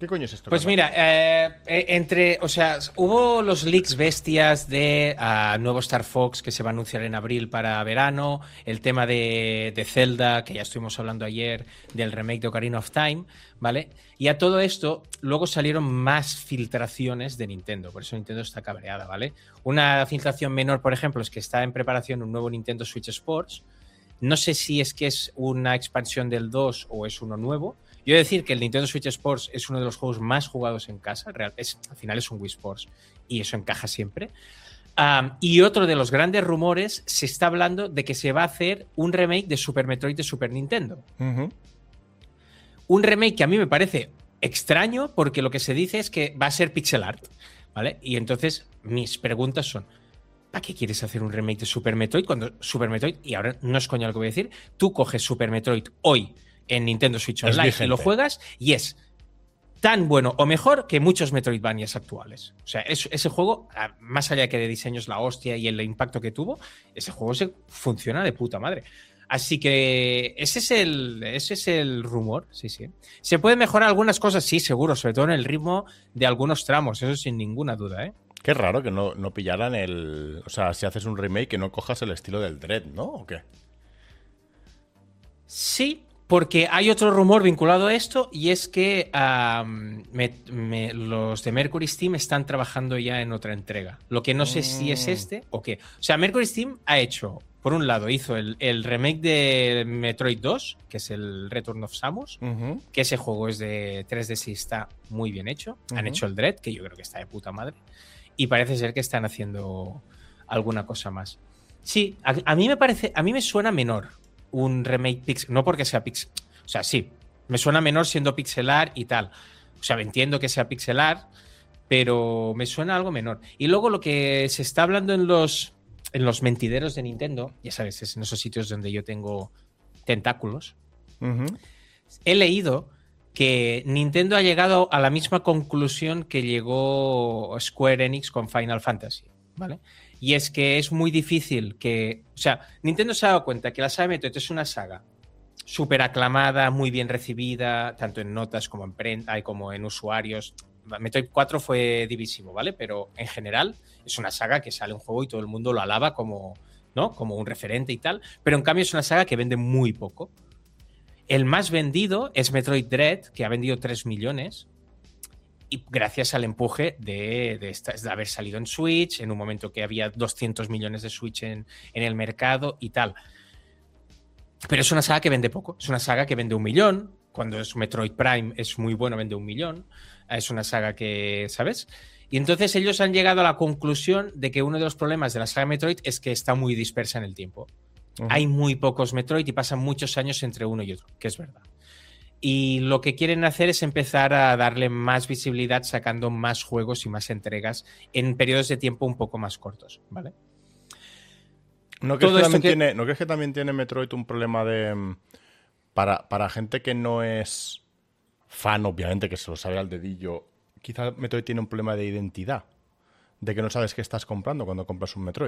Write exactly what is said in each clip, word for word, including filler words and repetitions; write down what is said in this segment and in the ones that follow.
¿Qué coño es esto? Pues mira, eh, entre, o sea, hubo los leaks bestias de uh, nuevo Star Fox que se va a anunciar en abril para verano, el tema de, de Zelda, que ya estuvimos hablando ayer, del remake de Ocarina of Time, ¿vale? Y a todo esto, luego salieron más filtraciones de Nintendo, por eso Nintendo está cabreada, ¿vale? Una filtración menor, por ejemplo, es que está en preparación un nuevo Nintendo Switch Sports. No sé si es que es una expansión del dos o es uno nuevo. Yo he de decir que el Nintendo Switch Sports es uno de los juegos más jugados en casa. Real, es, al final es un Wii Sports y eso encaja siempre. Um, y otro de los grandes rumores, se está hablando de que se va a hacer un remake de Super Metroid de Super Nintendo. Uh-huh. Un remake que a mí me parece extraño porque lo que se dice es que va a ser pixel art, ¿vale? Y entonces mis preguntas son, ¿para qué quieres hacer un remake de Super Metroid cuando Super Metroid, y ahora no es coña lo que voy a decir, tú coges Super Metroid hoy en Nintendo Switch Online y lo juegas y es tan bueno o mejor que muchos Metroidvanias actuales. O sea, es, ese juego, más allá que de diseños la hostia y el impacto que tuvo, ese juego se funciona de puta madre. Así que ese es el, ese es el rumor, sí, sí. ¿Se pueden mejorar algunas cosas? Sí, seguro, sobre todo en el ritmo de algunos tramos, eso sin ninguna duda, ¿eh? Qué raro que no, no pillaran el... O sea, si haces un remake que no cojas el estilo del Dread, ¿no? ¿O qué? Sí, porque hay otro rumor vinculado a esto y es que um, me, me, los de Mercury Steam están trabajando ya en otra entrega. Lo que no sé mm. si es este o qué. O sea, Mercury Steam ha hecho, por un lado, hizo el, el remake de Metroid dos, que es el Return of Samus, uh-huh. que ese juego es de tres D, sí está muy bien hecho. Uh-huh. Han hecho el Dread, que yo creo que está de puta madre. Y parece ser que están haciendo alguna cosa más. Sí, a, a mí me parece, a mí me suena menor un remake pixel, no porque sea pixel, o sea, sí, me suena menor siendo pixelar y tal. O sea, entiendo que sea pixelar, pero me suena algo menor. Y luego lo que se está hablando en los, en los mentideros de Nintendo, ya sabes, es en esos sitios donde yo tengo tentáculos, uh-huh. he leído que Nintendo ha llegado a la misma conclusión que llegó Square Enix con Final Fantasy, ¿vale? Y es que es muy difícil que... O sea, Nintendo se ha dado cuenta que la saga Metroid es una saga súper aclamada, muy bien recibida, tanto en notas como en prensa, como en usuarios. Metroid cuatro fue divisivo, ¿vale? Pero en general es una saga que sale un juego y todo el mundo lo alaba como, ¿no? Como un referente y tal. Pero en cambio es una saga que vende muy poco. El más vendido es Metroid Dread, que ha vendido tres millones. Y gracias al empuje de, de, esta, de haber salido en Switch, en un momento que había doscientos millones de Switch en, en el mercado y tal. Pero es una saga que vende poco. Es una saga que vende un millón. Cuando es Metroid Prime es muy bueno, vende un millón. Es una saga que, ¿sabes? Y entonces ellos han llegado a la conclusión de que uno de los problemas de la saga Metroid es que está muy dispersa en el tiempo. Uh-huh. Hay muy pocos Metroid y pasan muchos años entre uno y otro, que es verdad. Y lo que quieren hacer es empezar a darle más visibilidad sacando más juegos y más entregas en periodos de tiempo un poco más cortos, ¿vale? ¿No crees, que también, que... Tiene, ¿no crees que también tiene Metroid un problema de... Para, para gente que no es fan, obviamente, que se lo sabe al dedillo, quizá Metroid tiene un problema de identidad, de que no sabes qué estás comprando cuando compras un Metroid?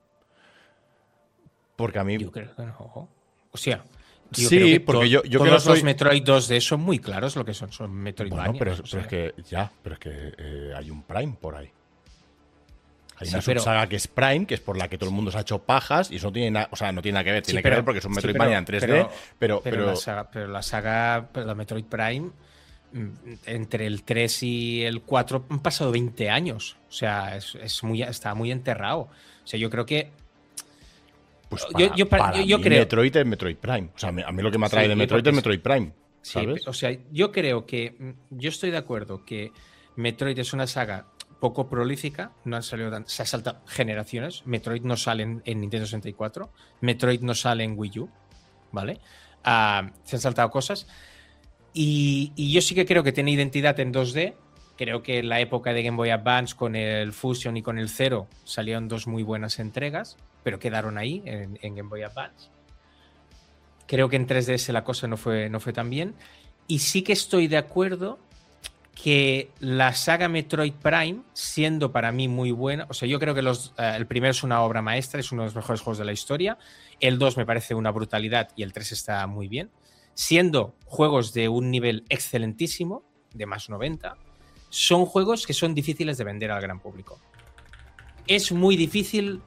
Porque a mí... Yo creo que no. O sea... Yo sí, creo que porque to- yo, yo todos que no soy... los Metroid dos D son muy claros lo que son, son Metroidvania. Bueno, pero, o sea. pero es que ya, pero es que eh, hay un Prime por ahí. Hay Sí, una pero... subsaga que es Prime, que es por la que todo el mundo se ha hecho pajas y eso no tiene nada, o sea, no tiene nada que ver, tiene sí, pero, que ver porque es un sí, Metroidvania pero, en tres D, pero, pero, pero, pero... La saga, pero la saga, la Metroid Prime, entre el tres y el cuatro han pasado veinte años. O sea, es, es muy, está muy enterrado. O sea, yo creo que Pues para, yo, yo, para yo, yo mí creo... Metroid es Metroid Prime. O sea, a mí lo que me atrae sí, de Metroid es Metroid Prime, ¿sabes? Sí, o sea, yo creo que... Yo estoy de acuerdo que Metroid es una saga poco prolífica. No han salido tan, se ha saltado generaciones. Metroid no sale en, en Nintendo sesenta y cuatro. Metroid no sale en Wii U, ¿vale? Uh, se han saltado cosas. Y, y yo sí que creo que tiene identidad en dos D. Creo que en la época de Game Boy Advance con el Fusion y con el Zero salieron dos muy buenas entregas, pero quedaron ahí en, en Game Boy Advance. Creo que en tres D S la cosa no fue, no fue tan bien. Y sí que estoy de acuerdo que la saga Metroid Prime, siendo para mí muy buena, o sea, yo creo que los, uh, el primero es una obra maestra, es uno de los mejores juegos de la historia. El dos me parece una brutalidad y el tres está muy bien. Siendo juegos de un nivel excelentísimo, de más noventa, son juegos que son difíciles de vender al gran público. Es muy difícil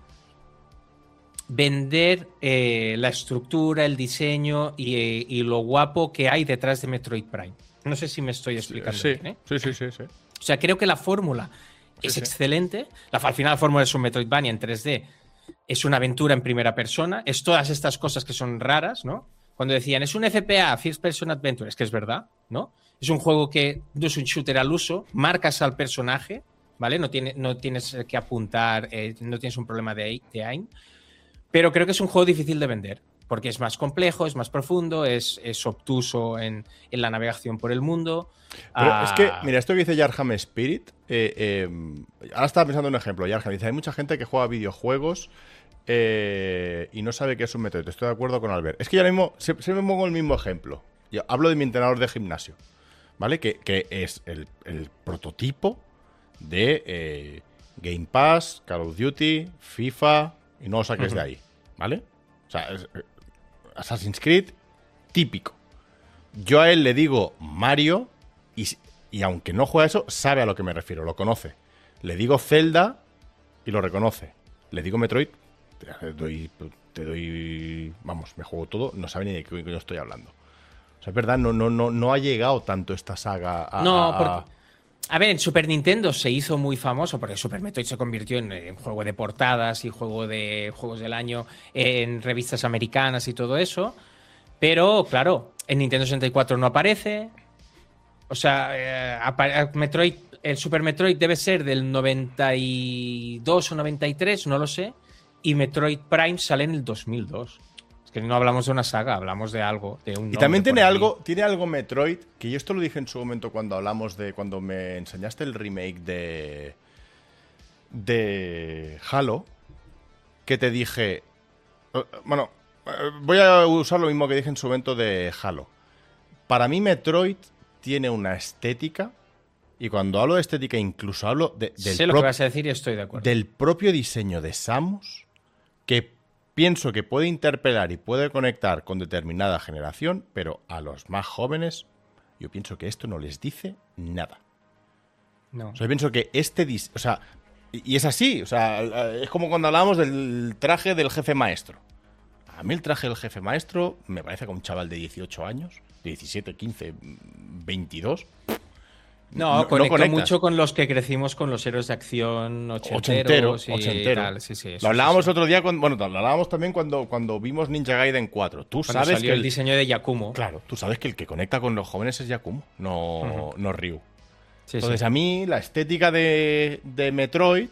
vender eh, la estructura, el diseño y, eh, y lo guapo que hay detrás de Metroid Prime. No sé si me estoy explicando sí, bien, ¿eh? Sí, sí, sí, sí. O sea, creo que la fórmula sí, es sí. excelente. La, al final la fórmula es un Metroidvania en tres D. Es una aventura en primera persona. Es todas estas cosas que son raras, ¿no? Cuando decían, es un F P A, First Person Adventure, es que es verdad, ¿no? Es un juego que no es un shooter al uso, marcas al personaje, ¿vale? No, tiene, no tienes que apuntar, eh, no tienes un problema de, de aim. Pero creo que es un juego difícil de vender, porque es más complejo, es más profundo, es, es obtuso en, en la navegación por el mundo. Pero ah, es que, mira, esto que dice Yarham Spirit, eh, eh, ahora estaba pensando en un ejemplo. Yarham dice, hay mucha gente que juega videojuegos eh, y no sabe qué es un Metroid. Estoy de acuerdo con Albert. Es que yo ahora mismo, se, se me pongo el mismo ejemplo. Yo hablo de mi entrenador de gimnasio, ¿vale? Que, que es el, el prototipo de eh, Game Pass, Call of Duty, FIFA... Y no lo saques uh-huh. de ahí, ¿vale? O sea, es, eh, Assassin's Creed, típico. Yo a él le digo Mario y, y aunque no juega eso, sabe a lo que me refiero, lo conoce. Le digo Zelda y lo reconoce. Le digo Metroid, te doy, te doy... Vamos, me juego todo, no sabe ni de qué yo estoy hablando. O sea, es verdad, no, no, no, no ha llegado tanto esta saga a... No, a, porque... A ver, en Super Nintendo se hizo muy famoso porque Super Metroid se convirtió en, en juego de portadas y juego de juegos del año en revistas americanas y todo eso. Pero, claro, en Nintendo sesenta y cuatro no aparece. O sea, eh, Metroid, el Super Metroid debe ser del noventa y dos o noventa y tres, no lo sé. Y Metroid Prime sale en el dos mil dos. Es que no hablamos de una saga, hablamos de algo, de un y también tiene algo, tiene algo Metroid, que yo esto lo dije en su momento cuando hablamos de, cuando me enseñaste el remake de de Halo, que te dije, bueno, voy a usar lo mismo que dije en su momento de Halo. Para mí Metroid tiene una estética, y cuando hablo de estética incluso hablo de, del, sé lo que vas a decir y estoy de acuerdo. Del propio diseño de Samus, que pienso que puede interpelar y puede conectar con determinada generación, pero a los más jóvenes yo pienso que esto no les dice nada. No. O sea, yo pienso que este... Dis- o sea, y, y es así. O sea, es como cuando hablábamos del traje del jefe maestro. A mí el traje del jefe maestro me parece que un chaval de dieciocho años, diecisiete, quince, veintidós... No, no, conectó no mucho con los que crecimos con los héroes de acción ochenteros. Ochentero, ochentero. Tal. Sí, sí, eso, lo hablábamos sí, sí. otro día, con, bueno, lo hablábamos también cuando, cuando vimos Ninja Gaiden cuatro. Tú cuando sabes salió que el, el diseño de Yakumo. Claro, tú sabes que el que conecta con los jóvenes es Yakumo, no, uh-huh. no Ryu. Sí, Entonces sí. a mí la estética de, de Metroid,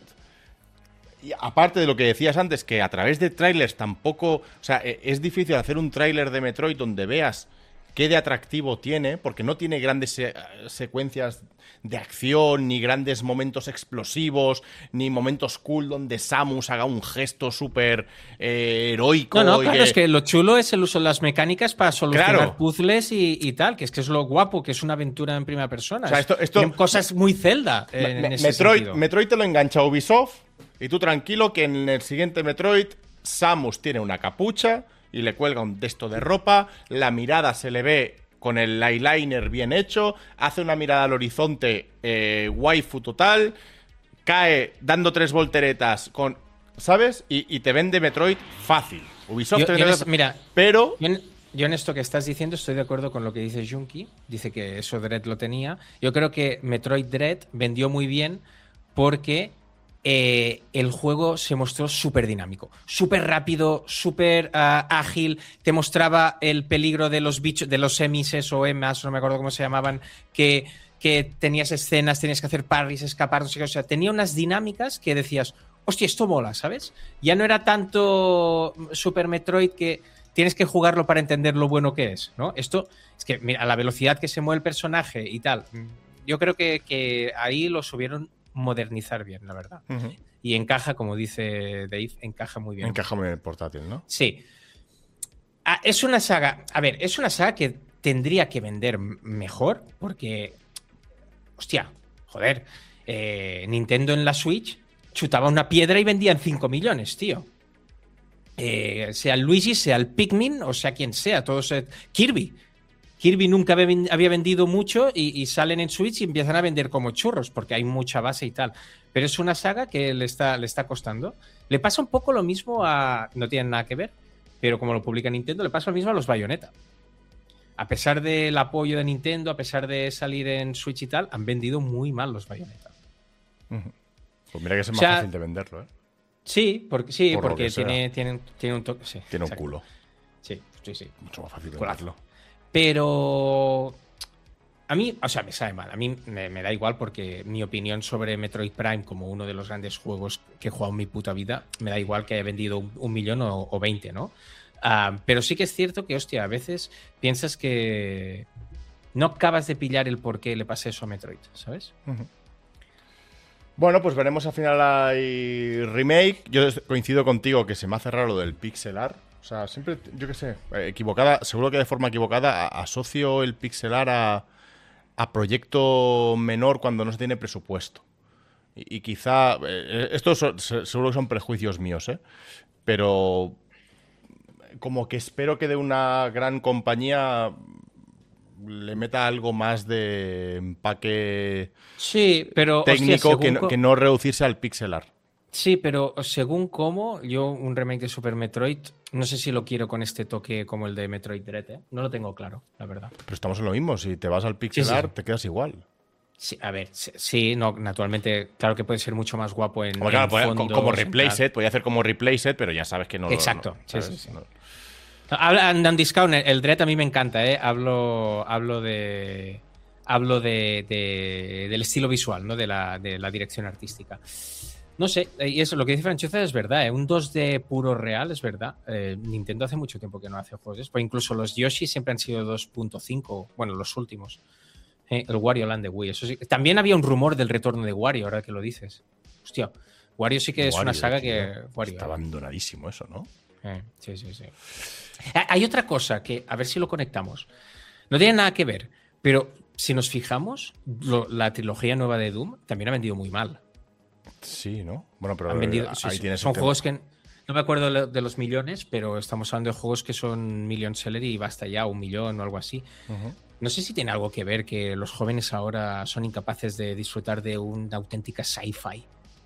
y aparte de lo que decías antes, que a través de trailers tampoco... O sea, es difícil hacer un tráiler de Metroid donde veas qué de atractivo tiene, porque no tiene grandes se- secuencias de acción, ni grandes momentos explosivos, ni momentos cool donde Samus haga un gesto súper eh, heroico. No, no, y claro, que... es que lo chulo es el uso de las mecánicas para solucionar Claro. puzzles y, y tal, que es que es lo guapo, que es una aventura en primera persona. O sea, esto- esto- Tienen cosas muy Zelda en, Me- en ese Metroid, sentido. Metroid te lo engancha Ubisoft y tú tranquilo que en el siguiente Metroid Samus tiene una capucha y le cuelga un texto de ropa, la mirada se le ve con el eyeliner bien hecho, hace una mirada al horizonte eh, waifu total, cae dando tres volteretas con... ¿Sabes? Y, y te vende Metroid fácil. Ubisoft Yo- te yo vende... les- mira, pero... Yo en, yo en esto que estás diciendo estoy de acuerdo con lo que dice Junki. Dice que eso Dread lo tenía. Yo creo que Metroid Dread vendió muy bien porque eh, el juego se mostró súper dinámico, súper rápido, súper uh, ágil. Te mostraba el peligro de los bichos, de los emises o emas, no me acuerdo cómo se llamaban, que, que tenías escenas, tenías que hacer parries, escapar, no sé qué. O sea, tenía unas dinámicas que decías, hostia, esto mola, ¿sabes? Ya no era tanto Super Metroid que tienes que jugarlo para entender lo bueno que es, ¿no? Esto es que, mira, a la velocidad que se mueve el personaje y tal, yo creo que, que ahí lo subieron modernizar bien, la verdad. Uh-huh. Y encaja, como dice Dave, encaja muy bien. Encaja muy en el portátil, ¿no? Sí. Ah, es una saga, a ver, es una saga que tendría que vender mejor porque, hostia, joder, eh, Nintendo en la Switch chutaba una piedra y vendían cinco millones, tío. Eh, sea el Luigi, sea el Pikmin o sea quien sea, todos eh, Kirby. Kirby nunca había vendido mucho y, y salen en Switch y empiezan a vender como churros porque hay mucha base y tal. Pero es una saga que le está, le está costando. Le pasa un poco lo mismo a... No tienen nada que ver, pero como lo publica Nintendo, le pasa lo mismo a los Bayonetta. A pesar del apoyo de Nintendo, a pesar de salir en Switch y tal, han vendido muy mal los Bayonetta. Uh-huh. Pues mira que es más o sea, fácil de venderlo, ¿eh? Sí, porque, sí, Por porque tiene, tiene, tiene un toque. Sí, tiene exacto. un culo. Sí, sí, sí. Mucho más fácil de Culazo. venderlo. Pero a mí, o sea, me sabe mal. A mí me, me da igual porque mi opinión sobre Metroid Prime como uno de los grandes juegos que he jugado en mi puta vida, me da igual que haya vendido un, un millón o, o veinte, ¿no? Uh, pero sí que es cierto que, hostia, a veces piensas que no acabas de pillar el por qué le pasa eso a Metroid, ¿sabes? Uh-huh. Bueno, pues veremos al final hay remake. Yo coincido contigo que se me hace raro lo del pixel art. O sea, siempre, yo qué sé, equivocada, seguro que de forma equivocada asocio el pixel art a, a proyecto menor cuando no se tiene presupuesto. Y, y quizá, eh, estos son, seguro que son prejuicios míos, ¿eh? Pero como que espero que de una gran compañía le meta algo más de empaque sí, pero, técnico, hostia, que, no, que no reducirse al pixel art. Sí, pero según cómo, yo un remake de Super Metroid, no sé si lo quiero con este toque como el de Metroid Dread, ¿eh? No lo tengo claro, la verdad. Pero estamos en lo mismo, si te vas al pixel sí, sí, art sí. te quedas igual. Sí, a ver, sí, no, naturalmente, claro que puede ser mucho más guapo en, Como, claro, en puede, fondos, como en Replaced, podía hacer como Replaced, pero ya sabes que no Exacto, lo... No, sí, ¿sabes? sí, sí. No. Hablan Discount, el Dread a mí me encanta, ¿eh? Hablo, hablo de... Hablo de, de, del estilo visual, ¿no? De la, de la dirección artística. No sé, y eso, lo que dice Francesca es verdad, ¿eh? Un dos D puro real es verdad. Eh, Nintendo hace mucho tiempo que no hace juegos, pues incluso los Yoshi siempre han sido dos punto cinco, bueno, los últimos. Eh, el Wario Land de Wii, eso sí. También había un rumor del retorno de Wario, ahora que lo dices. Hostia, Wario sí que Wario, es una saga tío, que... Wario, está abandonadísimo eso, ¿no? Eh, sí, sí, sí. Hay otra cosa que, a ver si lo conectamos. No tiene nada que ver, pero si nos fijamos, lo, la trilogía nueva de Doom también ha vendido muy mal. Sí, ¿no? Bueno, pero Han vendido, ahí sí, sí. tienes Son el juegos tema. que no me acuerdo de los millones, pero estamos hablando de juegos que son million seller y basta ya, un millón o algo así. Uh-huh. No sé si tiene algo que ver que los jóvenes ahora son incapaces de disfrutar de una auténtica sci-fi.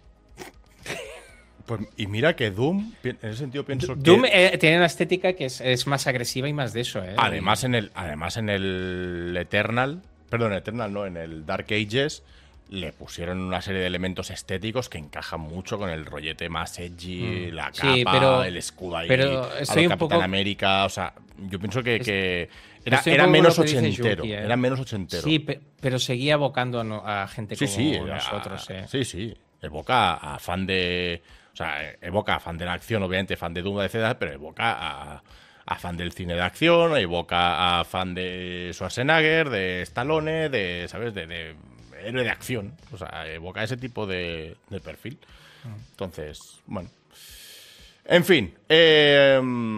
Pues, y mira que Doom, en ese sentido pienso que... Doom eh, tiene una estética que es, es más agresiva y más de eso, ¿eh? Además en el, además en el Eternal, perdón, Eternal no, en el Dark Ages le pusieron una serie de elementos estéticos que encajan mucho con el rollete más edgy, mm. la capa, sí, pero, el escudo ahí, pero a estoy lo un Capitán poco... América, o sea, yo pienso que, es... que era, Estoy era menos lo que ochentero, Yuki, ¿eh? era menos ochentero. Sí, pe pero seguía evocando a, no, a gente sí, como sí, nosotros, a, ¿eh? Sí, sí, evoca a fan de... O sea, evoca a fan de la acción, obviamente, fan de Doom, etcétera, pero evoca a, a fan del cine de acción, evoca a fan de Schwarzenegger, de Stallone, de, ¿sabes? De, de héroe de acción. O sea, evoca ese tipo de, de perfil. Entonces, bueno. En fin. Eh,